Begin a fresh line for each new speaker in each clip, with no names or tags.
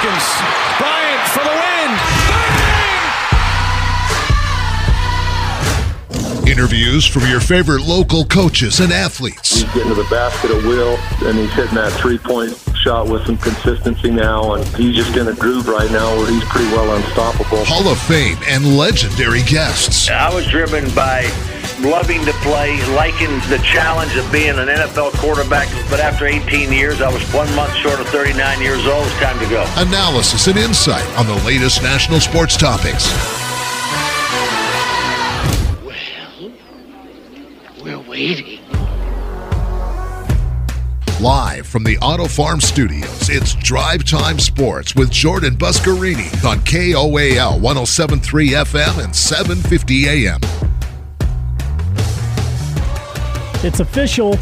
seconds. Bryant for the win. Bang!
Interviews from your favorite local coaches and athletes.
He's getting to the basket at will, and he's hitting that three-point shot with some consistency now, and he's just in a groove right now where he's pretty well unstoppable.
Hall of Fame and legendary guests.
I was driven by loving to play, liking the challenge of being an NFL quarterback, but after 18 years, I was 1 month short of 39 years old. It's time to go.
Analysis and insight on the latest national sports topics.
Well, we're waiting.
Live from the Auto Farm Studios, it's Drive Time Sports with Jordan Buscarini on KOAL 107.3 FM and 750 AM.
It's official.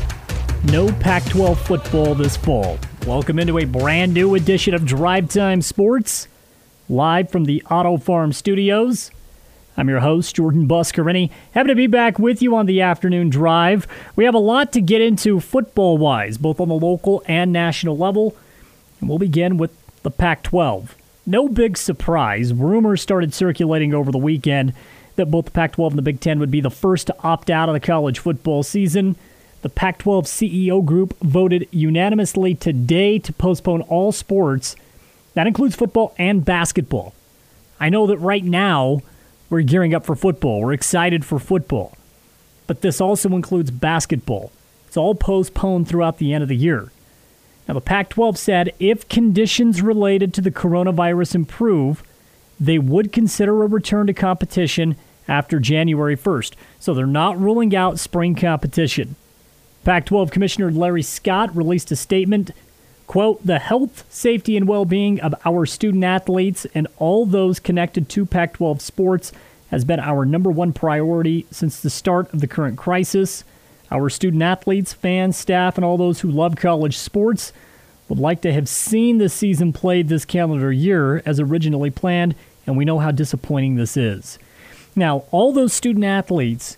No Pac-12 football this fall. Welcome into a brand new edition of Drive Time Sports, live from the Auto Farm Studios. I'm your host, Jordan Buscarini. Happy to be back with you on the afternoon drive. We have a lot to get into football-wise, both on the local and national level. And we'll begin with the Pac-12. No big surprise. Rumors started circulating over the weekend that both the Pac-12 and the Big Ten would be the first to opt out of the college football season. The Pac-12 CEO group voted unanimously today to postpone all sports. That includes football and basketball. I know that right now we're gearing up for football. We're excited for football. But this also includes basketball. It's all postponed throughout the end of the year. Now, the Pac-12 said if conditions related to the coronavirus improve, they would consider a return to competition after January 1st. So they're not ruling out spring competition. Pac-12 Commissioner Larry Scott released a statement, quote, "The health, safety, and well-being of our student-athletes and all those connected to Pac-12 sports has been our number one priority since the start of the current crisis. Our student-athletes, fans, staff, and all those who love college sports would like to have seen the season played this calendar year as originally planned, and we know how disappointing this is." Now, all those student-athletes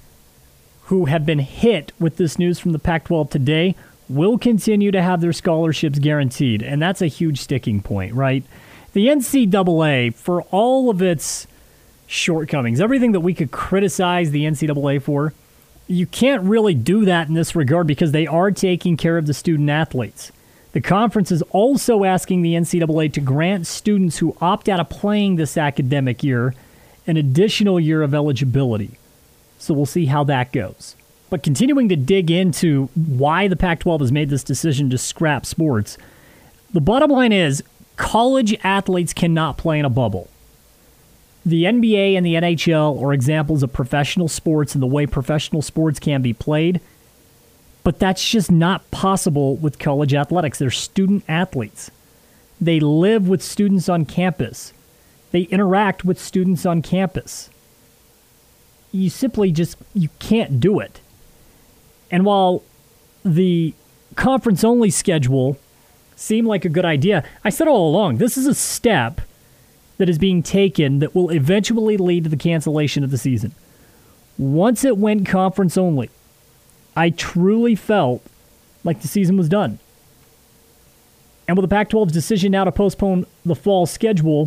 who have been hit with this news from the Pac-12 today will continue to have their scholarships guaranteed, and that's a huge sticking point, right? The NCAA, for all of its shortcomings, everything that we could criticize the NCAA for, you can't really do that in this regard because they are taking care of the student-athletes. The conference is also asking the NCAA to grant students who opt out of playing this academic year an additional year of eligibility. So we'll see how that goes. But continuing to dig into why the Pac-12 has made this decision to scrap sports, the bottom line is college athletes cannot play in a bubble. The NBA and the NHL are examples of professional sports and the way professional sports can be played, but that's just not possible with college athletics. They're student athletes. They live with students on campus. They interact with students on campus. You simply you can't do it. And while the conference-only schedule seemed like a good idea, I said all along, this is a step that is being taken that will eventually lead to the cancellation of the season. Once it went conference-only, I truly felt like the season was done. And with the Pac-12's decision now to postpone the fall schedule,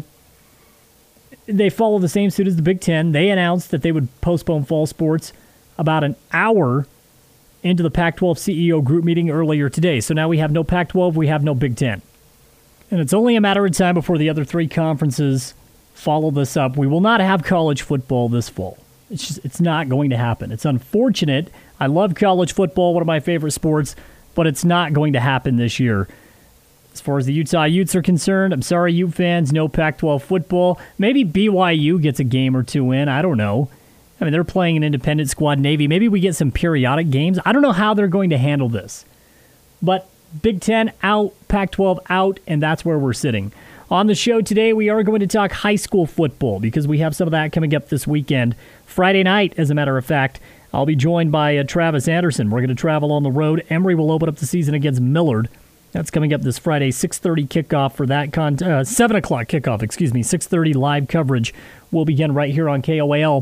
they follow the same suit as the Big Ten. They announced that they would postpone fall sports about an hour into the Pac-12 CEO group meeting earlier today. So now we have no Pac-12, we have no Big Ten. And it's only a matter of time before the other three conferences follow this up. We will not have college football this fall. It's not going to happen. It's unfortunate. I love college football, one of my favorite sports, but it's not going to happen this year. As far as the Utah Utes are concerned, I'm sorry, Ute fans, no Pac-12 football. Maybe BYU gets a game or two in. I don't know. I mean, they're playing an independent squad, Navy. Maybe we get some periodic games. I don't know how they're going to handle this. But Big Ten out, Pac-12 out, and that's where we're sitting. On the show today, we are going to talk high school football because we have some of that coming up this weekend. Friday night, as a matter of fact, I'll be joined by Travis Anderson. We're going to travel on the road. Emory will open up the season against Millard. That's coming up this Friday, 6:30 kickoff for that 7 o'clock kickoff, 6:30 live coverage will begin right here on KOAL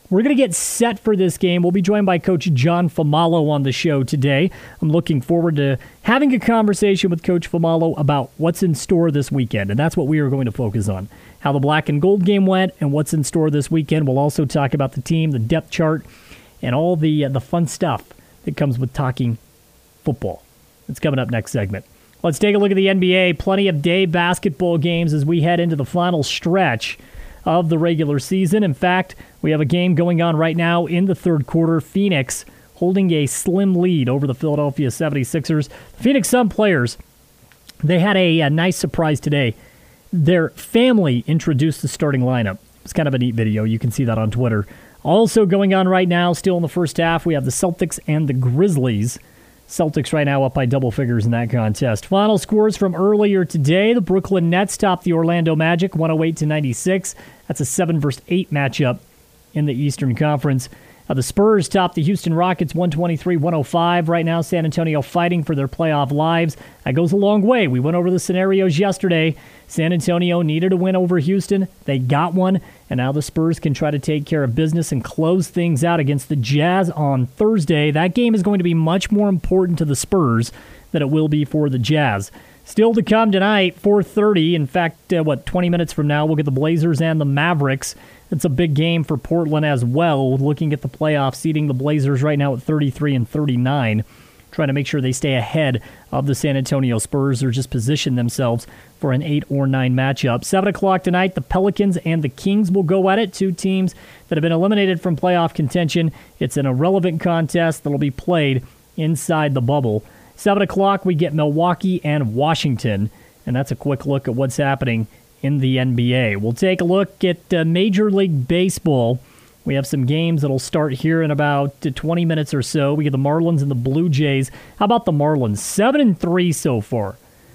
We're going to get set for this game. We'll be joined by Coach John Famalo on the show today. I'm looking forward to having a conversation with Coach Famalo about what's in store this weekend, and that's what we are going to focus on. How the black and gold game went and what's in store this weekend. We'll also talk about the team, the depth chart, and all the fun stuff that comes with talking football. It's coming up next segment. Let's take a look at the NBA. Plenty of day basketball games as we head into the final stretch of the regular season. In fact, we have a game going on right now in the third quarter. Phoenix holding a slim lead over the Philadelphia 76ers. The Phoenix Sun players, they had a nice surprise today. Their family introduced the starting lineup. It's kind of a neat video. You can see that on Twitter. Also going on right now, still in the first half, we have the Celtics and the Grizzlies. Celtics right now up by double figures in that contest. Final scores from earlier today. The Brooklyn Nets topped the Orlando Magic 108-96. That's a 7-8 matchup in the Eastern Conference. The Spurs topped the Houston Rockets 123-105. Right now, San Antonio fighting for their playoff lives. That goes a long way. We went over the scenarios yesterday. San Antonio needed a win over Houston. They got one, and now the Spurs can try to take care of business and close things out against the Jazz on Thursday. That game is going to be much more important to the Spurs than it will be for the Jazz. Still to come tonight, 4:30. In fact, 20 minutes from now, we'll get the Blazers and the Mavericks. It's a big game for Portland as well. Looking at the playoff seeding, the Blazers right now at 33 and 39. Trying to make sure they stay ahead of the San Antonio Spurs or just position themselves for an 8 or 9 matchup. 7 o'clock tonight, the Pelicans and the Kings will go at it. Two teams that have been eliminated from playoff contention. It's an irrelevant contest that will be played inside the bubble. 7 o'clock, we get Milwaukee and Washington, and that's a quick look at what's happening in the NBA. We'll take a look at Major League Baseball. We have some games that'll start here in about 20 minutes or so. We get the Marlins and the Blue Jays. How about the Marlins? 7-3 so far.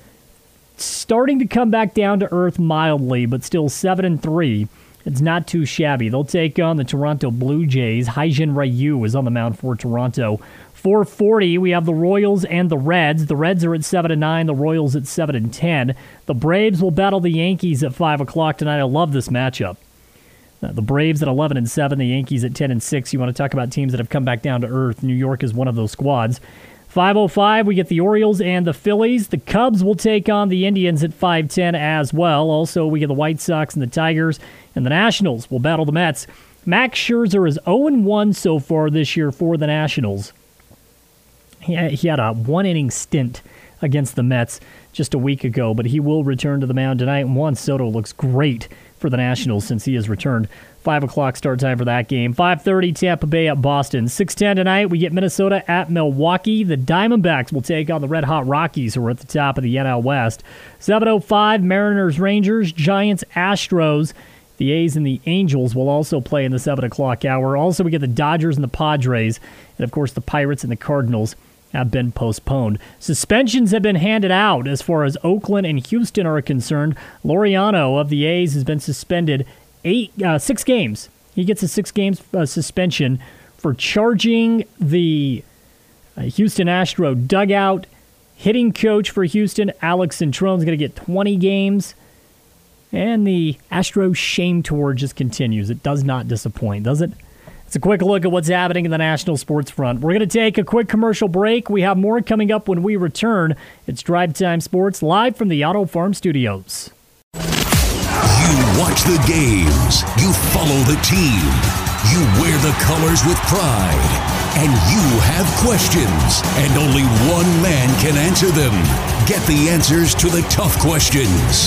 Starting to come back down to earth mildly, but still 7-3. It's not too shabby. They'll take on the Toronto Blue Jays. Hyun Ryu is on the mound for Toronto. 4:40, we have the Royals and the Reds. The Reds are at 7-9, the Royals at 7-10. The Braves will battle the Yankees at 5 o'clock tonight. I love this matchup. The Braves at 11-7, the Yankees at 10-6. You want to talk about teams that have come back down to earth. New York is one of those squads. 5:05, we get the Orioles and the Phillies. The Cubs will take on the Indians at 5:10 as well. Also, we get the White Sox and the Tigers. And the Nationals will battle the Mets. Max Scherzer is 0-1 so far this year for the Nationals. He had a one-inning stint against the Mets just a week ago, but he will return to the mound tonight. And Juan Soto looks great for the Nationals since he has returned. 5 o'clock start time for that game. 5:30, Tampa Bay at Boston. 6:10 tonight, we get Minnesota at Milwaukee. The Diamondbacks will take on the Red Hot Rockies, who are at the top of the NL West. 7:05, Mariners, Rangers, Giants, Astros. The A's and the Angels will also play in the 7 o'clock hour. Also, we get the Dodgers and the Padres. And, of course, the Pirates and the Cardinals have been postponed. Suspensions have been handed out as far as Oakland and Houston are concerned. Laureano of the A's has been suspended 6 games. He gets a 6-game suspension for charging the Houston Astro dugout. Hitting coach for Houston, Alex Centrone, is going to get 20 games. And the Astros shame tour just continues. It does not disappoint, does it? It's a quick look at what's happening in the national sports front. We're going to take a quick commercial break. We have more coming up when we return. It's Drive Time Sports, live from the Auto Farm Studios.
You watch the games. You follow the team. You wear the colors with pride. And you have questions. And only one man can answer them. Get the answers to the tough questions.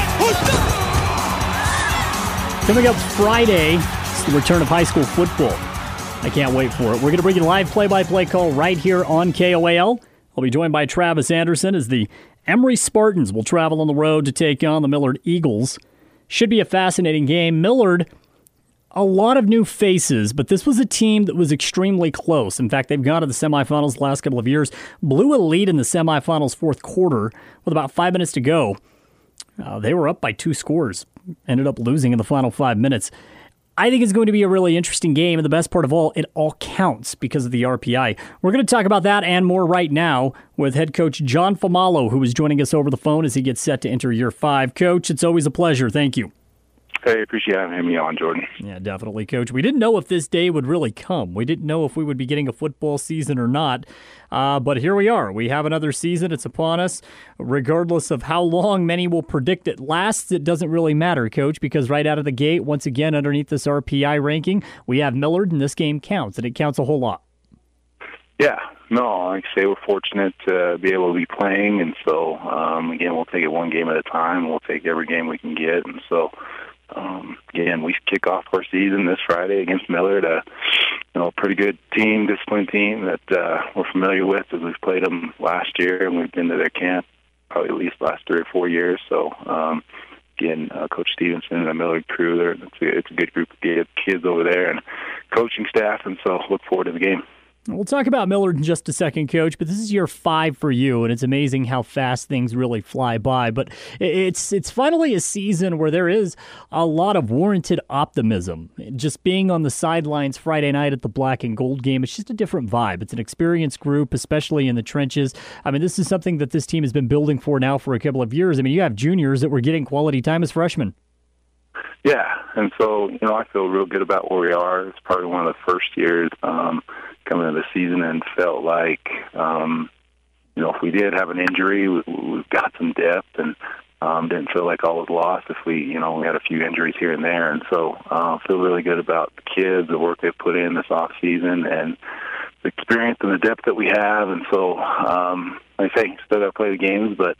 Coming up Friday, it's the return of high school football. I can't wait for it. We're going to bring you a live play-by-play call right here on KOAL. I'll be joined by Travis Anderson as the Emory Spartans will travel on the road to take on the Millard Eagles. Should be a fascinating game. Millard, a lot of new faces, but this was a team that was extremely close. In fact, they've gone to the semifinals the last couple of years. Blew a lead in the semifinals fourth quarter with about 5 minutes to go. They were up by 2 scores. Ended up losing in the final 5 minutes. I think it's going to be a really interesting game, and the best part of all, it all counts because of the RPI. We're going to talk about that and more right now with head coach John Famalo, who is joining us over the phone as he gets set to enter year 5. Coach, it's always a pleasure. Thank you.
Hey, appreciate having me on, Jordan.
Yeah, definitely, Coach. We didn't know if this day would really come. We didn't know if we would be getting a football season or not. But here we are. We have another season. It's upon us. Regardless of how long many will predict it lasts, it doesn't really matter, Coach, because right out of the gate, once again, underneath this RPI ranking, we have Millard, and this game counts, and it counts a whole lot.
Yeah. No, like I say, we're fortunate to be able to be playing, and so, again, we'll take it one game at a time. We'll take every game we can get, and so, again, we kick off our season this Friday against Millard, a pretty good team, disciplined team that we're familiar with as we've played them last year, and we've been to their camp probably at least last 3 or 4 years. So, again, Coach Stevenson and the Millard crew, it's a good group of kids over there and coaching staff, and so look forward to the game.
We'll talk about Millard in just a second, Coach, but this is year 5 for you, and it's amazing how fast things really fly by. But it's finally a season where there is a lot of warranted optimism. Just being on the sidelines Friday night at the Black and Gold game, it's just a different vibe. It's an experienced group, especially in the trenches. I mean, this is something that this team has been building for now for a couple of years. I mean, you have juniors that were getting quality time as freshmen.
Yeah, and so, I feel real good about where we are. It's probably one of the first years coming into the season and felt like, if we did have an injury, we've got some depth and didn't feel like all was lost if we had a few injuries here and there. And so I feel really good about the kids, the work they've put in this off season, and the experience and the depth that we have. And so, like I say, still got to play the games, but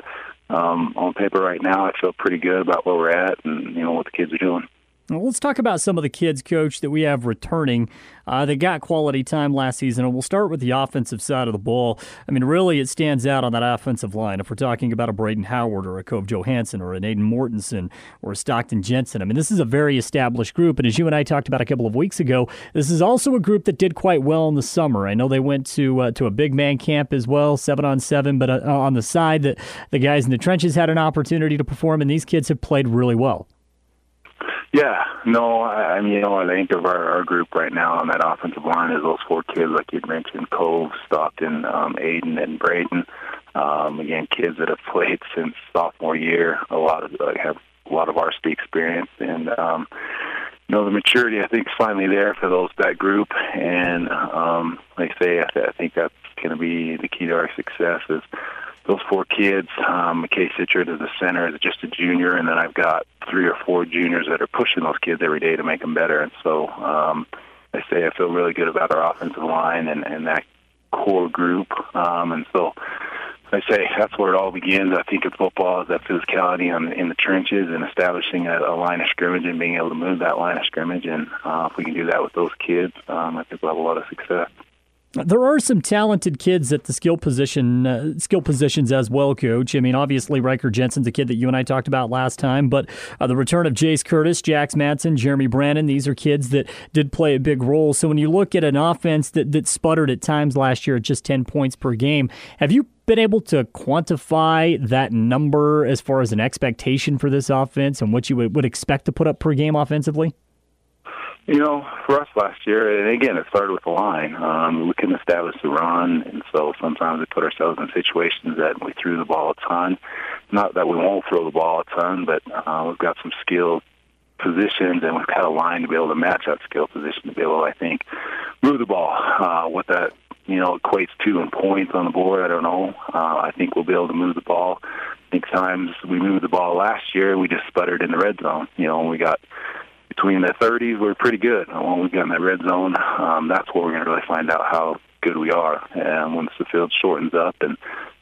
on paper right now, I feel pretty good about where we're at and, what the kids are doing.
Well, let's talk about some of the kids, Coach, that we have returning that got quality time last season. And we'll start with the offensive side of the ball. I mean, really, it stands out on that offensive line. If we're talking about a Braden Howard or a Cove Johansson or an Aiden Mortensen or a Stockton Jensen, I mean, this is a very established group. And as you and I talked about a couple of weeks ago, this is also a group that did quite well in the summer. I know they went to a big man camp as well, 7-on-7, but on the side, that the guys in the trenches had an opportunity to perform, and these kids have played really well.
Yeah, no, I think of our group right now on that offensive line is those 4 kids, like you'd mentioned, Cove, Stockton, Aiden, and Braden. Again, kids that have played since sophomore year, have a lot of varsity experience, and the maturity I think is finally there for that group. And like I say, I think that's going to be the key to our success is those 4 kids. McKay Cichard is the center, is just a junior, and then I've got 3 or 4 juniors that are pushing those kids every day to make them better. And so I feel really good about our offensive line and that core group. And so I say that's where it all begins. I think in football is that physicality in the trenches and establishing a line of scrimmage and being able to move that line of scrimmage. And if we can do that with those kids, I think we'll have a lot of success.
There are some talented kids at the skill positions as well, Coach. I mean, obviously, Riker Jensen's a kid that you and I talked about last time, but the return of Jace Curtis, Jax Madsen, Jeremy Brannon, these are kids that did play a big role. So when you look at an offense that sputtered at times last year at just 10 points per game, have you been able to quantify that number as far as an expectation for this offense and what you would expect to put up per game offensively?
For us last year, and again, it started with the line. We couldn't establish the run, and so sometimes we put ourselves in situations that we threw the ball a ton. Not that we won't throw the ball a ton, but we've got some skill positions, and we've got a line to be able to match that skill position to be able to, I think, move the ball. What that equates to in points on the board, I don't know. I think we'll be able to move the ball. I think times we moved the ball last year, we just sputtered in the red zone. We got between the 30s, we're pretty good. When we got in that red zone, that's where we're going to really find out how good we are. And once the field shortens up and,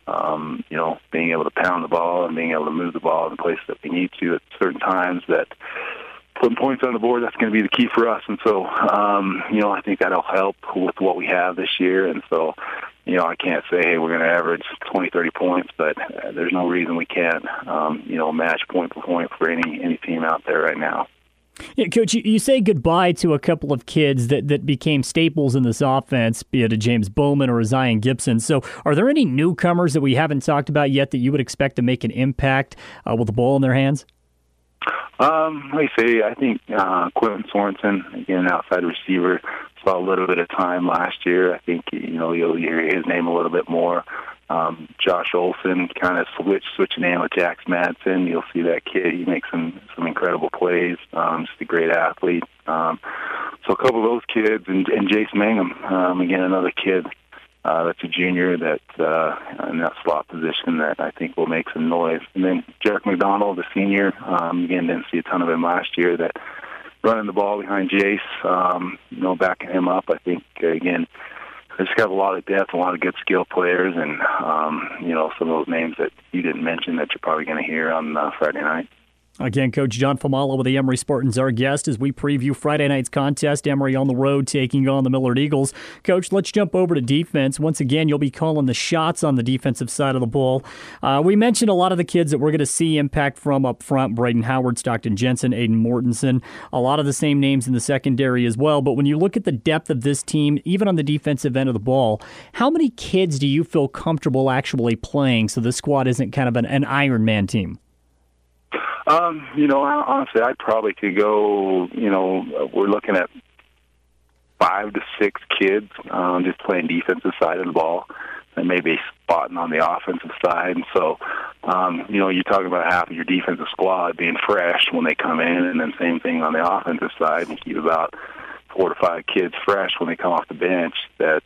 being able to pound the ball and being able to move the ball in places that we need to at certain times, that putting points on the board, that's going to be the key for us. And so, I think that'll help with what we have this year. And so, I can't say, hey, we're going to average 20, 30 points, but there's no reason we can't, match point for point for any team out there right now.
Yeah, Coach, you say goodbye to a couple of kids that became staples in this offense, be it a James Bowman or a Zion Gibson. So are there any newcomers that we haven't talked about yet that you would expect to make an impact with the ball in their hands?
Like I say, I think Quentin Sorensen, again, outside receiver, saw a little bit of time last year. I think, you'll hear his name a little bit more. Josh Olson kind of switching in with Jax Madsen. You'll see that kid. He makes some incredible plays. Just a great athlete. So a couple of those kids, and Jace Mangum, again, another kid that's a junior that's in that slot position that I think will make some noise. And then Jarek McDonald, the senior, again, didn't see a ton of him last year, that running the ball behind Jace, backing him up. I think, again, they just got a lot of depth, a lot of good skill players, and, some of those names that you didn't mention that you're probably going to hear on Friday night.
Again, Coach John Famala with the Emory Spartans, our guest, as we preview Friday night's contest. Emory on the road taking on the Millard Eagles. Coach, let's jump over to defense. Once again, you'll be calling the shots on the defensive side of the ball. We mentioned a lot of the kids that we're going to see impact from up front: Braden Howard, Stockton Jensen, Aiden Mortensen. A lot of the same names in the secondary as well. But when you look at the depth of this team, even on the defensive end of the ball, how many kids do you feel comfortable actually playing so this squad isn't kind of an Iron Man team?
Honestly, I probably could go, we're looking at 5 to 6 kids just playing defensive side of the ball and maybe spotting on the offensive side. And so, you're talking about half of your defensive squad being fresh when they come in, and then same thing on the offensive side. You keep about 4 to 5 kids fresh when they come off the bench. That,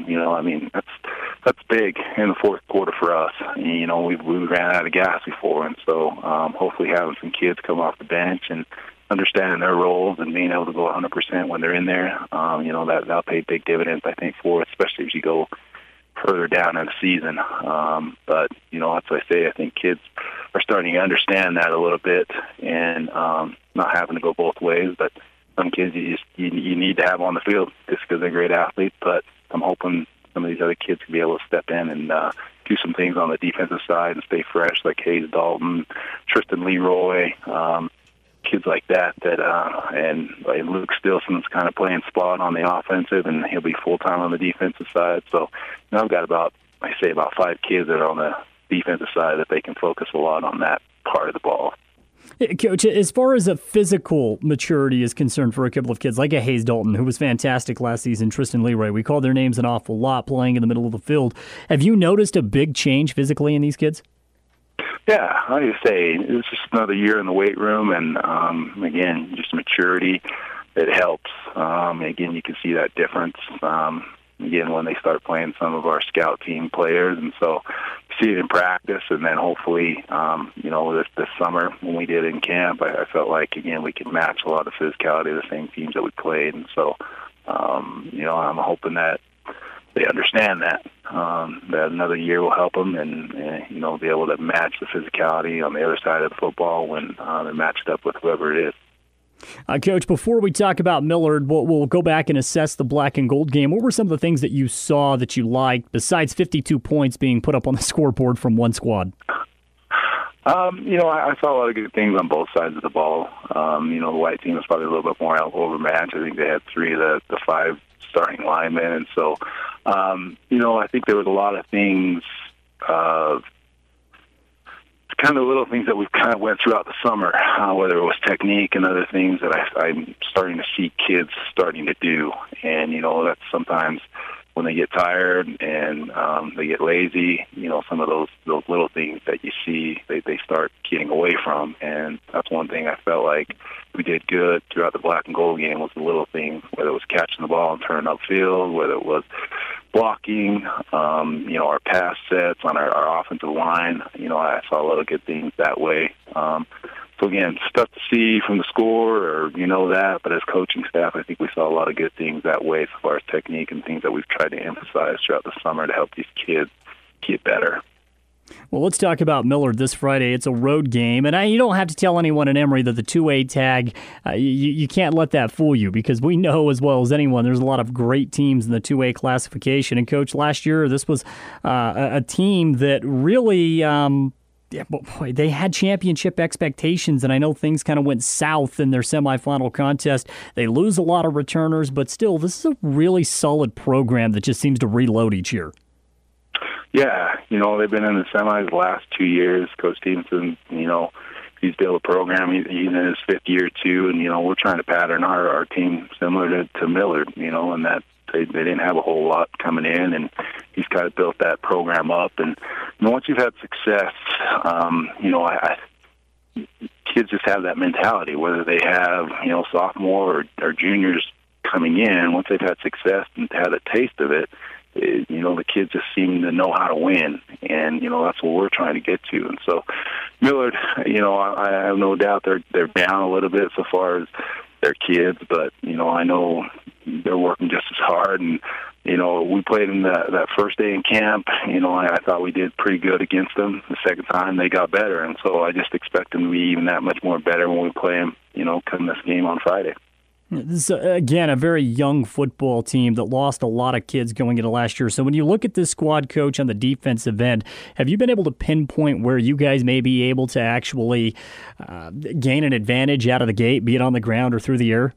that's big in the fourth quarter for us. We ran out of gas before, and so hopefully having some kids come off the bench and understanding their roles and being able to go 100% when they're in there, that'll pay big dividends, I think, for us, especially as you go further down in the season. But that's what I say. I think kids are starting to understand that a little bit, and not having to go both ways. But some kids you need to have on the field just because they're great athletes. But I'm hoping some of these other kids can be able to step in and do some things on the defensive side and stay fresh, like Hayes Dalton, Tristan Leroy, kids like that. And Luke Stilson's kind of playing spot on the offensive, and he'll be full-time on the defensive side. So I've got about 5 kids that are on the defensive side that they can focus a lot on that part of the ball.
Coach, as far as a physical maturity is concerned for a couple of kids like a Hayes Dalton, who was fantastic last season, Tristan Leroy, we call their names an awful lot playing in the middle of the field. Have you noticed a big change physically in these kids?
Yeah, I would say it's just another year in the weight room, and again, just maturity. It helps. Again, you can see that difference. Again, when they start playing some of our scout team players, and so see it in practice, and then hopefully, this summer when we did in camp, I felt like, again, we could match a lot of physicality of the same teams that we played, and so, I'm hoping that they understand that another year will help them, and be able to match the physicality on the other side of the football when they're matched up with whoever it is.
Coach, before we talk about Millard, we'll go back and assess the black and gold game. What were some of the things that you saw that you liked, besides 52 points being put up on the scoreboard from one squad?
I saw a lot of good things on both sides of the ball. The white team was probably a little bit more overmatched. I think they had 3 of the 5 starting linemen. And so, I think there was a lot of things, kind of little things that we've kind of went throughout the summer, whether it was technique and other things that I'm starting to see kids starting to do. And, that's sometimes when they get tired and they get lazy, some of those little things that you see, they start getting away from. And that's one thing I felt like we did good throughout the black and gold game, was the little things, whether it was catching the ball and turning upfield, whether it was blocking, our pass sets on our offensive line. I saw a lot of good things that way. So again, stuff to see from the score, or that, but as coaching staff, I think we saw a lot of good things that way as far as technique and things that we've tried to emphasize throughout the summer to help these kids get better.
Well, let's talk about Millard this Friday. It's a road game, and you don't have to tell anyone in Emory that the 2A tag, you can't let that fool you, because we know as well as anyone there's a lot of great teams in the 2A classification. And, Coach, last year this was a team that really they had championship expectations, and I know things kind of went south in their semifinal contest. They lose a lot of returners, but still, this is a really solid program that just seems to reload each year.
Yeah, they've been in the semis the last 2 years. Coach Stevenson, he's built a program. He's in his 5th year, too, and, we're trying to pattern our team similar to Millard, and that they didn't have a whole lot coming in, and he's kind of built that program up. And once you've had success, kids just have that mentality, whether they have, sophomore or juniors coming in. Once they've had success and had a taste of it, the kids just seem to know how to win, and that's what we're trying to get to. And so Millard, I have no doubt they're down a little bit so far as their kids, but I know they're working just as hard. And we played them that first day in camp. I thought we did pretty good against them. The second time they got better, and so I just expect them to be even that much more better when we play them. Come this game on Friday.
This is, again, a very young football team that lost a lot of kids going into last year. So when you look at this squad, Coach, on the defensive end, have you been able to pinpoint where you guys may be able to actually gain an advantage out of the gate, be it on the ground or through the air?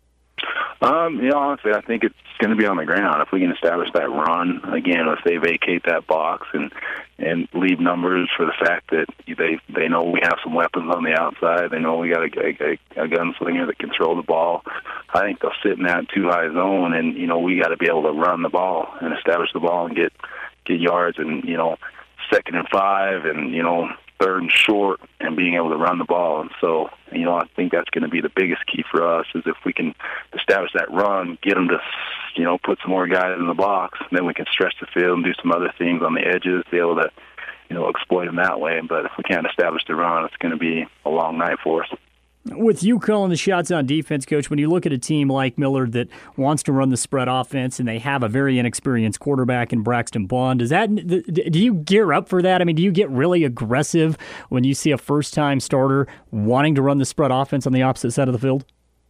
Honestly, I think it's going to be on the ground. If we can establish that run, again, if they vacate that box and leave numbers for the fact that they know we have some weapons on the outside, they know we got a gunslinger that can throw the ball, I think they'll sit in that too high zone, and, we got to be able to run the ball and establish the ball and get yards, and, 2nd and 5 and, 3rd and short, and being able to run the ball. And so, I think that's going to be the biggest key for us, is if we can establish that run, get them to, put some more guys in the box, and then we can stretch the field and do some other things on the edges, be able to, exploit them that way. But if we can't establish the run, it's going to be a long night for us.
With you calling the shots on defense, Coach, when you look at a team like Millard that wants to run the spread offense and they have a very inexperienced quarterback in Braxton Bond, do you gear up for that? I mean, do you get really aggressive when you see a first-time starter wanting to run the spread offense on the opposite side of the field?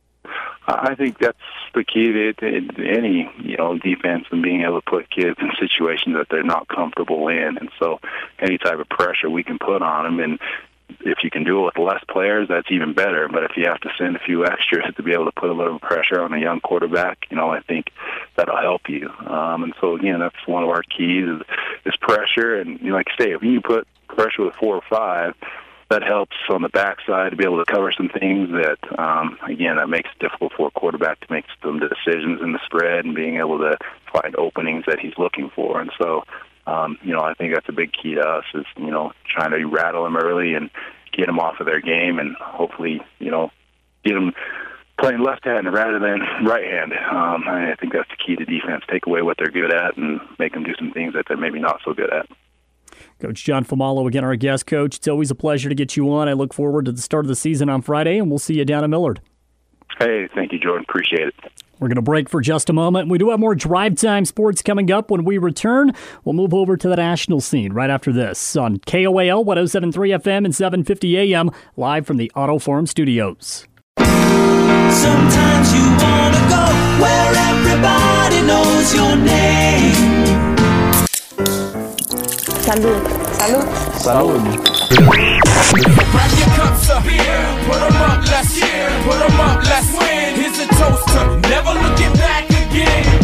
I think that's the key to any, defense, and being able to put kids in situations that they're not comfortable in. And so any type of pressure we can put on them, and if you can do it with less players, that's even better. But if you have to send a few extras to be able to put a little pressure on a young quarterback, I think that'll help you. And so, again, that's one of our keys is pressure. And like I say, if you put pressure with 4 or 5, that helps on the backside to be able to cover some things that, again, that makes it difficult for a quarterback to make some decisions in the spread and being able to find openings that he's looking for. And so, I think that's a big key to us is, trying to rattle them early and get them off of their game, and hopefully, get them playing left-handed rather than right-handed. I think that's the key to defense. Take away what they're good at and make them do some things that they're maybe not so good at.
Coach John Fumagalli, again, our guest coach. It's always a pleasure to get you on. I look forward to the start of the season on Friday, and we'll see you down at Millard.
Hey, thank you, Jordan. Appreciate it.
We're going to break for just a moment. We do have more Drive Time Sports coming up. When we return, we'll move over to the national scene right after this on KOAL 107.3 FM and 750 AM, live from the Auto Forum Studios.
Sometimes you want to go where everybody knows your name.
Salud. Salud.
Salud. Grab your cups of beer, put them up, let's cheer, put them up, let's win. Here's a toast to never looking back again.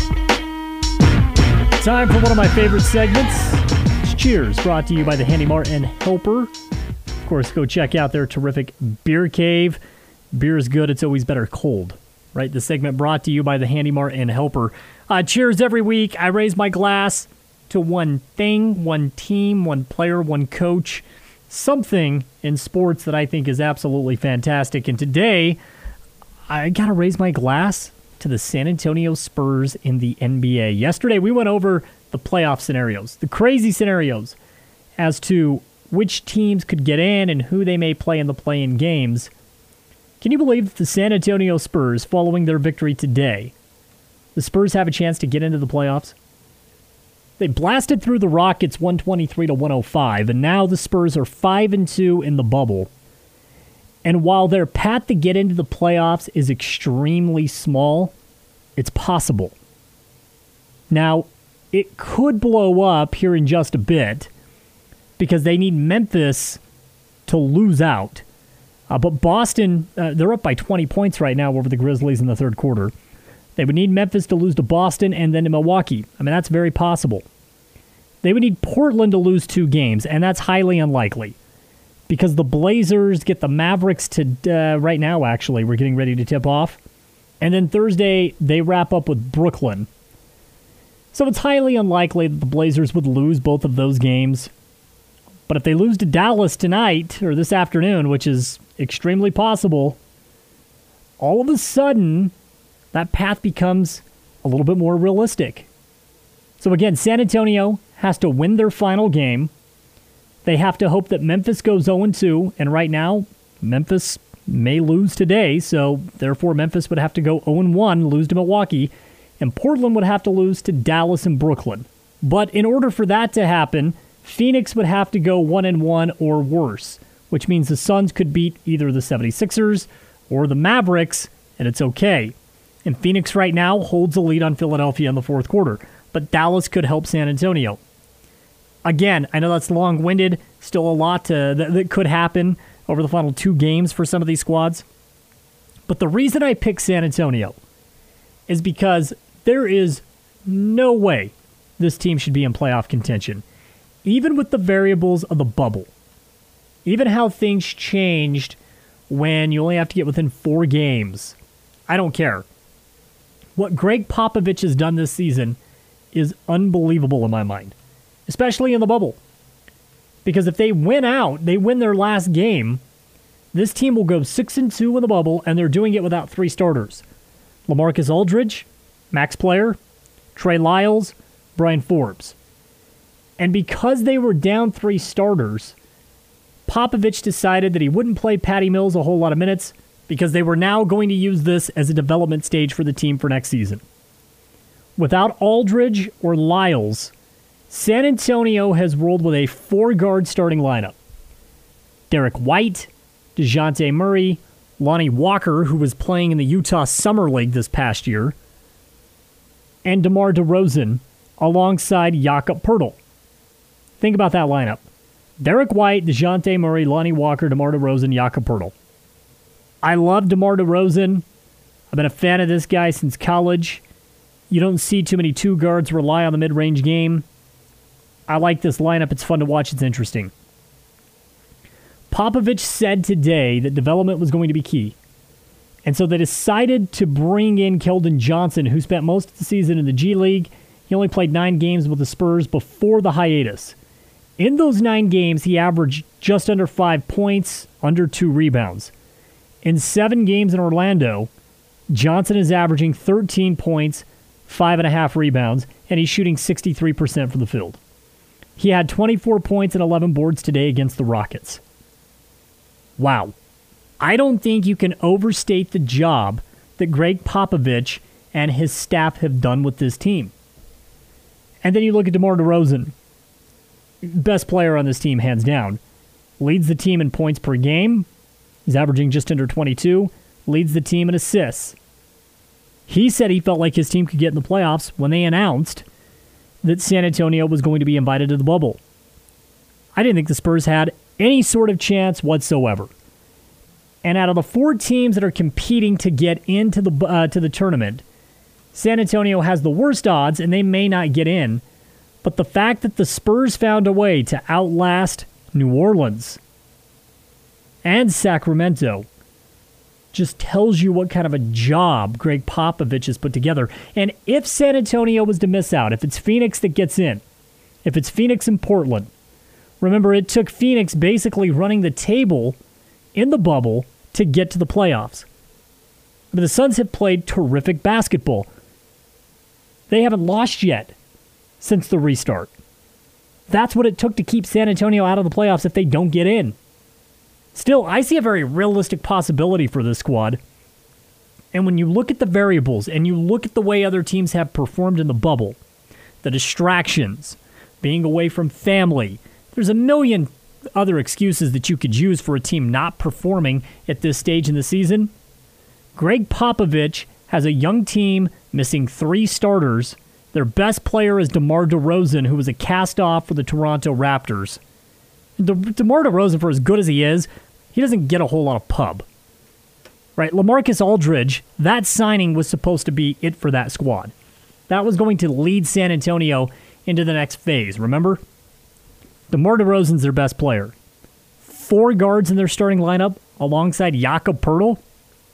Time for one of my favorite segments. It's Cheers, brought to you by the Handy Martin Helper. Of course, go check out their terrific Beer Cave. Beer is good, it's always better cold. Right, the segment brought to you by the Handy Martin Helper. Cheers every week. I raise my glass to one thing, one team, one player, one coach, something in sports that I think is absolutely fantastic. And today, I got to raise my glass to the San Antonio Spurs in the NBA. Yesterday, we went over the playoff scenarios, the crazy scenarios as to which teams could get in and who they may play in the play-in games. Can you believe that the San Antonio Spurs, following their victory today, the Spurs have a chance to get into the playoffs? They blasted through the Rockets 123-105, and now the Spurs are 5-2 in the bubble. And while their path to get into the playoffs is extremely small, it's possible. Now, it could blow up here in just a bit because they need Memphis to lose out. But Boston, they're up by 20 points right now over the Grizzlies in the third quarter. They would need Memphis to lose to Boston and then to Milwaukee. I mean, that's very possible. They would need Portland to lose 2 games, and that's highly unlikely because the Blazers get the Mavericks to, right now, actually, we're getting ready to tip off. And then Thursday, they wrap up with Brooklyn. So it's highly unlikely that the Blazers would lose both of those games. But if they lose to Dallas tonight, or this afternoon, which is extremely possible, all of a sudden, that path becomes a little bit more realistic. So again, San Antonio has to win their final game. They have to hope that Memphis goes 0-2, and right now, Memphis may lose today, so therefore Memphis would have to go 0-1, lose to Milwaukee, and Portland would have to lose to Dallas and Brooklyn. But in order for that to happen, Phoenix would have to go 1-1 or worse, which means the Suns could beat either the 76ers or the Mavericks, and it's okay. And Phoenix right now holds a lead on Philadelphia in the fourth quarter, but Dallas could help San Antonio. Again, I know that's long-winded, still a lot that could happen over the final 2 games for some of these squads. But the reason I pick San Antonio is because there is no way this team should be in playoff contention, even with the variables of the bubble. Even how things changed when you only have to get within 4 games. I don't care. What Greg Popovich has done this season is unbelievable in my mind, especially in the bubble. Because if they win out, they win their last game, this team will go 6-2 in the bubble, and they're doing it without 3 starters. LaMarcus Aldridge, Max Player, Trey Lyles, Brian Forbes. And because they were down 3 starters, Popovich decided that he wouldn't play Patty Mills a whole lot of minutes because they were now going to use this as a development stage for the team for next season. Without Aldridge or Lyles, San Antonio has rolled with a 4-guard starting lineup. Derek White, DeJounte Murray, Lonnie Walker, who was playing in the Utah Summer League this past year, and DeMar DeRozan alongside Jakob Poeltl. Think about that lineup. Derek White, DeJounte Murray, Lonnie Walker, DeMar DeRozan, Jakob Poeltl. I love DeMar DeRozan. I've been a fan of this guy since college. You don't see too many 2 guards rely on the mid-range game. I like this lineup. It's fun to watch. It's interesting. Popovich said today that development was going to be key. And so they decided to bring in Keldon Johnson, who spent most of the season in the G League. He only played 9 games with the Spurs before the hiatus. In those 9 games, he averaged just under 5 points, under 2 rebounds. In 7 games in Orlando, Johnson is averaging 13 points, 5.5 rebounds, and he's shooting 63% from the field. He had 24 points and 11 boards today against the Rockets. Wow. I don't think you can overstate the job that Greg Popovich and his staff have done with this team. And then you look at DeMar DeRozan, best player on this team, hands down. Leads the team in points per game. He's averaging just under 22. Leads the team in assists. He said he felt like his team could get in the playoffs when they announced that San Antonio was going to be invited to the bubble. I didn't think the Spurs had any sort of chance whatsoever. And out of the 4 teams that are competing to get into the tournament, San Antonio has the worst odds, and they may not get in. But the fact that the Spurs found a way to outlast New Orleans and Sacramento just tells you what kind of a job Greg Popovich has put together. And if San Antonio was to miss out, if it's Phoenix that gets in, if it's Phoenix and Portland, remember it took Phoenix basically running the table in the bubble to get to the playoffs. But the Suns have played terrific basketball. They haven't lost yet since the restart. That's what it took to keep San Antonio out of the playoffs if they don't get in. Still, I see a very realistic possibility for this squad. And when you look at the variables and you look at the way other teams have performed in the bubble, the distractions, being away from family, there's a million other excuses that you could use for a team not performing at this stage in the season. Greg Popovich has a young team missing 3 starters. Their best player is DeMar DeRozan, who was a cast-off for the Toronto Raptors. DeMar DeRozan, for as good as he is, he doesn't get a whole lot of pub. Right? LaMarcus Aldridge, that signing was supposed to be it for that squad. That was going to lead San Antonio into the next phase, remember? DeMar DeRozan's their best player. 4 guards in their starting lineup alongside Jakob Poeltl,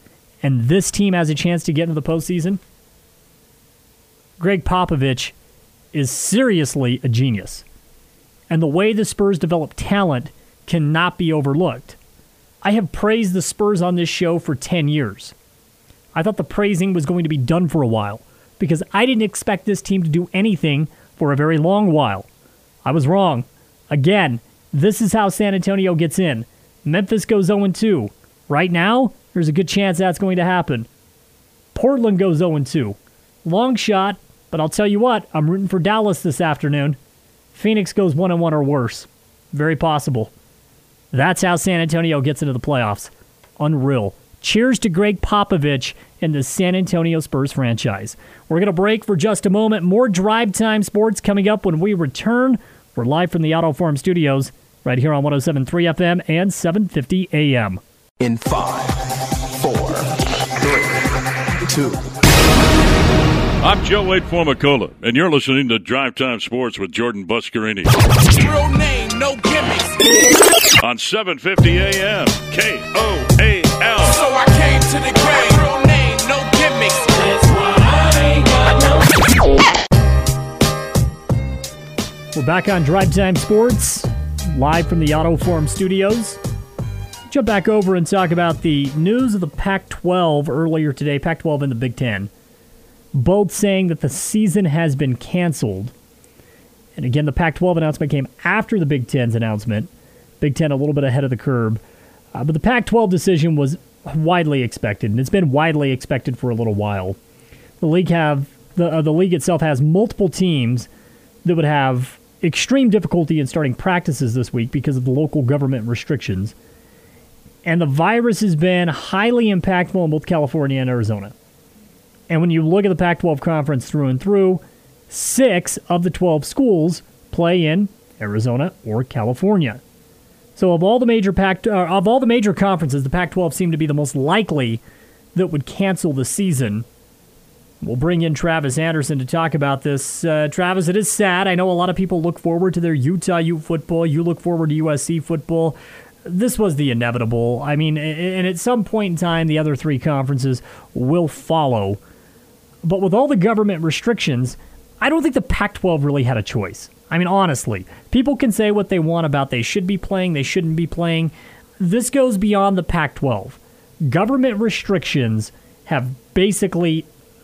and this team has a chance to get into the postseason. Greg Popovich is seriously a genius. And the way the Spurs develop talent cannot be overlooked. I have praised the Spurs on this show for 10 years. I thought the praising was going to be done for a while because I didn't expect this team to do anything for a very long while. I was wrong. Again, this is how San Antonio gets in. Memphis goes 0-2. Right now, there's a good chance that's going to happen. Portland goes 0-2. Long shot, but I'll tell you what, I'm rooting for Dallas this afternoon. Phoenix goes 1-1 or worse. Very possible. That's how San Antonio gets into the playoffs. Unreal. Cheers to Greg Popovich and the San Antonio Spurs franchise. We're going to break for just a moment. More Drive Time Sports coming up when we return. We're live from the Auto Farm Studios right here on 107.3 FM and 750 AM.
In 5, 4, 3, 2.
I'm Joe Wade Formicola, and you're listening to Drive Time Sports with Jordan Buscarini.
Real name, no gimmicks.
On 750 AM, KOAL.
So I came to the game. Real name, no gimmicks. That's why I ain't got no.
We're back on Drive Time Sports, live from the Auto Forum Studios. Jump back over and talk about the news of the Pac-12 earlier today, Pac-12 and the Big Ten. Both saying that the season has been canceled. And again, the Pac-12 announcement came after the Big Ten's announcement. Big Ten a little bit ahead of the curve. But the Pac-12 decision was widely expected, and it's been widely expected for a little while. The league itself has multiple teams that would have extreme difficulty in starting practices this week because of the local government restrictions. And the virus has been highly impactful in both California and Arizona. And when you look at the Pac-12 conference through and through, 6 of the 12 schools play in Arizona or California. So of all the major conferences, the Pac-12 seemed to be the most likely that would cancel the season. We'll bring in Travis Anderson to talk about this. Travis, it is sad. I know a lot of people look forward to their Utah Ute football. You look forward to USC football. This was the inevitable. I mean, and at some point in time, the other 3 conferences will follow. But with all the government restrictions, I don't think the Pac-12 really had a choice. I mean, honestly, people can say what they want about they should be playing, they shouldn't be playing. This goes beyond the Pac-12. Government restrictions have basically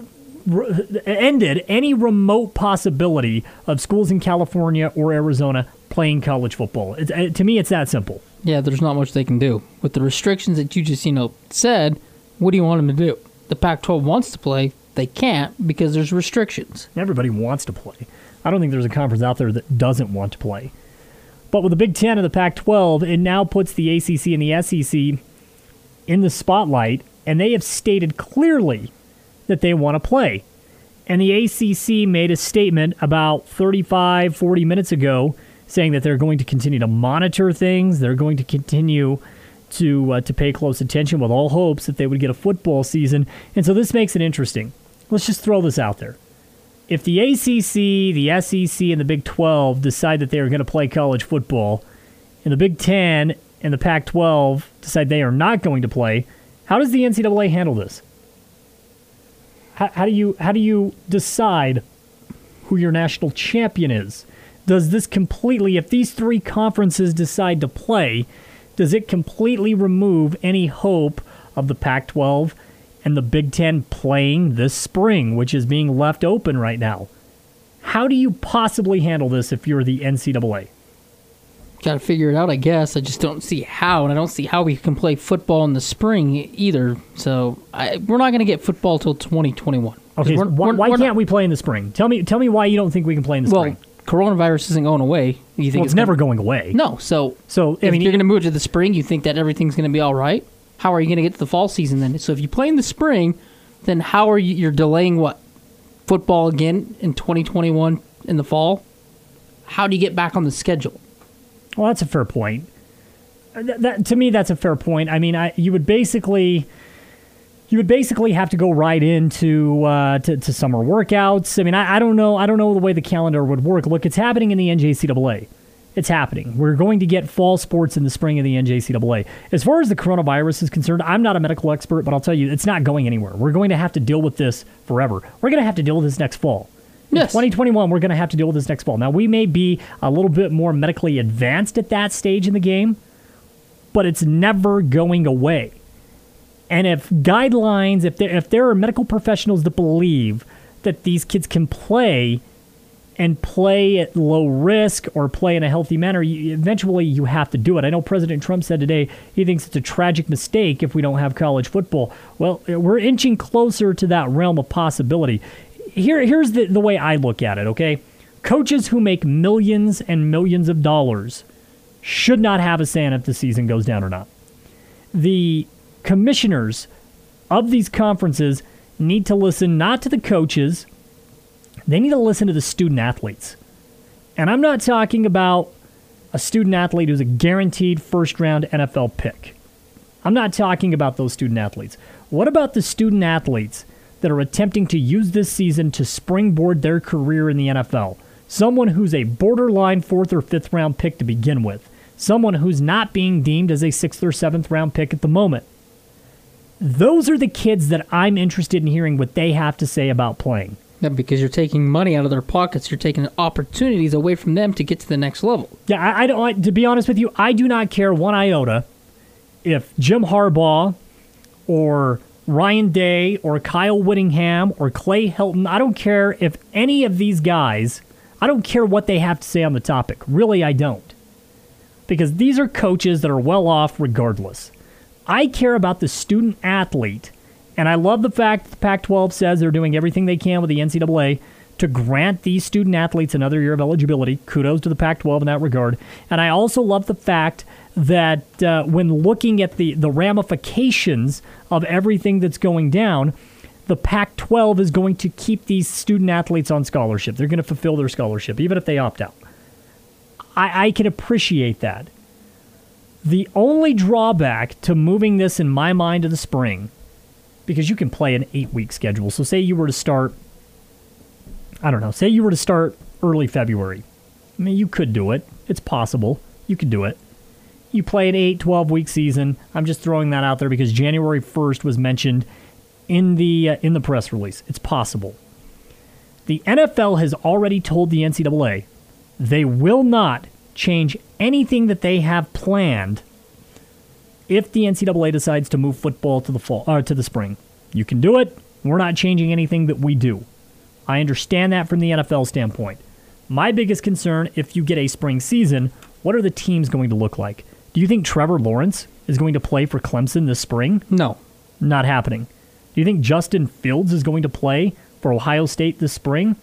ended any remote possibility of schools in California or Arizona playing college football. To me, it's that simple.
Yeah, there's not much they can do. With the restrictions that you just, said, what do you want them to do? The Pac-12 wants to play. They can't because there's restrictions.
Everybody wants to play. I don't think there's a conference out there that doesn't want to play. But with the Big Ten and the Pac-12, it now puts the ACC and the SEC in the spotlight, and they have stated clearly that they want to play. And the ACC made a statement about 35, 40 minutes ago saying that they're going to continue to monitor things. They're going to continue to pay close attention with all hopes that they would get a football season. And so this makes it interesting. Let's just throw this out there. If the ACC, the SEC, and the Big 12 decide that they are going to play college football, and the Big 10 and the Pac-12 decide they are not going to play, how does the NCAA handle this? How do you decide who your national champion is? Does this completely, if these 3 conferences decide to play, does it completely remove any hope of the Pac-12 and the Big Ten playing this spring, which is being left open right now? How do you possibly handle this if you're the NCAA?
Got to figure it out, I guess. I just don't see how, and I don't see how we can play football in the spring either. So we're not going to get football till 2021.
Okay, why can't we play in the spring? Tell me why you don't think we can play in the spring.
Coronavirus isn't going away. You think
it's never going away?
No. So if you're going to move to the spring, you think that everything's going to be all right? How are you going to get to the fall season then? So if you play in the spring, then how are you're delaying football again in 2021 in the fall? How do you get back on the schedule?
Well, that's a fair point. To me, that's a fair point. I mean, you would basically have to go right into to summer workouts. I mean, I don't know the way the calendar would work. Look, it's happening in the NJCAA. It's happening. We're going to get fall sports in the spring in the NJCAA. As far as the coronavirus is concerned, I'm not a medical expert, but I'll tell you, it's not going anywhere. We're going to have to deal with this forever. We're going to have to deal with this next fall. In 2021, we're going to have to deal with this next fall. Now, we may be a little bit more medically advanced at that stage in the game, but it's never going away. And if guidelines, if there are medical professionals that believe that these kids can play and play at low risk or play in a healthy manner, eventually you have to do it. I know President Trump said today he thinks it's a tragic mistake if we don't have college football. Well, we're inching closer to that realm of possibility. Here's the way I look at it, okay? Coaches who make millions and millions of dollars should not have a say in if the season goes down or not. The commissioners of these conferences need to listen not to the coaches, they need to listen to the student athletes. And I'm not talking about a student athlete who's a guaranteed first-round NFL pick. I'm not talking about those student athletes. What about the student athletes that are attempting to use this season to springboard their career in the NFL? Someone who's a borderline 4th or 5th round pick to begin with. Someone who's not being deemed as a 6th or 7th round pick at the moment. Those are the kids that I'm interested in hearing what they have to say about playing.
Yeah, because you're taking money out of their pockets. You're taking opportunities away from them to get to the next level.
Yeah, I don't. To be honest with you, I do not care one iota if Jim Harbaugh or Ryan Day or Kyle Whittingham or Clay Helton, I don't care if any of these guys, I don't care what they have to say on the topic. Really, I don't. Because these are coaches that are well off regardless. I care about the student athlete, and I love the fact that the Pac-12 says they're doing everything they can with the NCAA to grant these student athletes another year of eligibility. Kudos to the Pac-12 in that regard. And I also love the fact that when looking at the ramifications of everything that's going down, the Pac-12 is going to keep these student athletes on scholarship. They're going to fulfill their scholarship, even if they opt out. I can appreciate that. The only drawback to moving this, in my mind, to the spring, because you can play an 8-week schedule. So say you were to start, say you were to start early February. I mean, you could do it. It's possible. You could do it. You play an 8, 12-week season. I'm just throwing that out there because January 1st was mentioned in the press release. It's possible. The NFL has already told the NCAA they will not change anything that they have planned if the NCAA decides to move football to the fall or to the spring. You can do it. We're not changing anything that we do. I understand that from the NFL standpoint. My biggest concern, if you get a spring season, what are the teams going to look like? Do you think Trevor Lawrence is going to play for Clemson this spring?
No.
Not happening. Do you think Justin Fields is going to play for Ohio State this spring?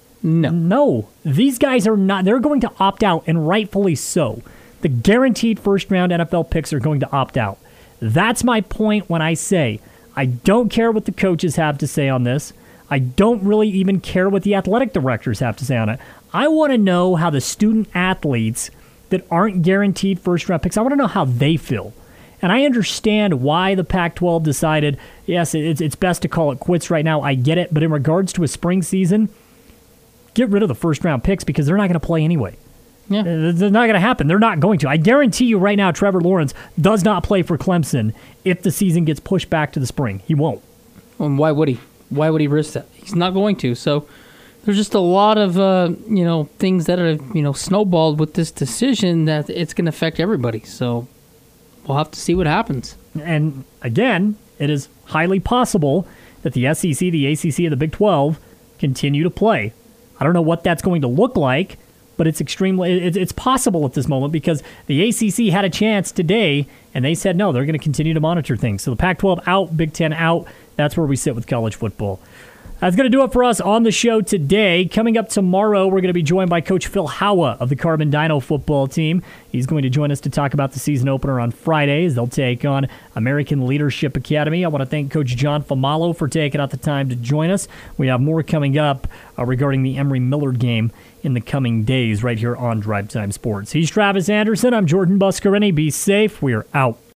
No. These guys are not. They're going to opt out, and rightfully so. The guaranteed first-round NFL picks are going to opt out. That's my point when I say I don't care what the coaches have to say on this. I don't really even care what the athletic directors have to say on it. I want to know how the student athletes that aren't guaranteed first-round picks, I want to know how they feel. And I understand why the Pac-12 decided, yes, it's best to call it quits right now. I get it. But in regards to a spring season, get rid of the first-round picks because they're not going to play anyway.
Yeah.
It's not going to happen. They're not going to. I guarantee you right now Trevor Lawrence does not play for Clemson if the season gets pushed back to the spring. He won't.
And why would he? Why would he risk that? He's not going to. So there's just a lot of things that are snowballed with this decision that it's going to affect everybody. So we'll have to see what happens.
And again, it is highly possible that the SEC, the ACC, and the Big 12 continue to play. I don't know what that's going to look like, but it's possible at this moment because the ACC had a chance today, and they said no, they're going to continue to monitor things. So the Pac-12 out, Big 10 out. That's where we sit with college football. That's going to do it for us on the show today. Coming up tomorrow, we're going to be joined by Coach Phil Howell of the Carbon Dino football team. He's going to join us to talk about the season opener on Fridays. They'll take on American Leadership Academy. I want to thank Coach John Famalo for taking out the time to join us. We have more coming up regarding the Emory-Millard game in the coming days right here on Drive Time Sports. He's Travis Anderson. I'm Jordan Buscarini. Be safe. We are out.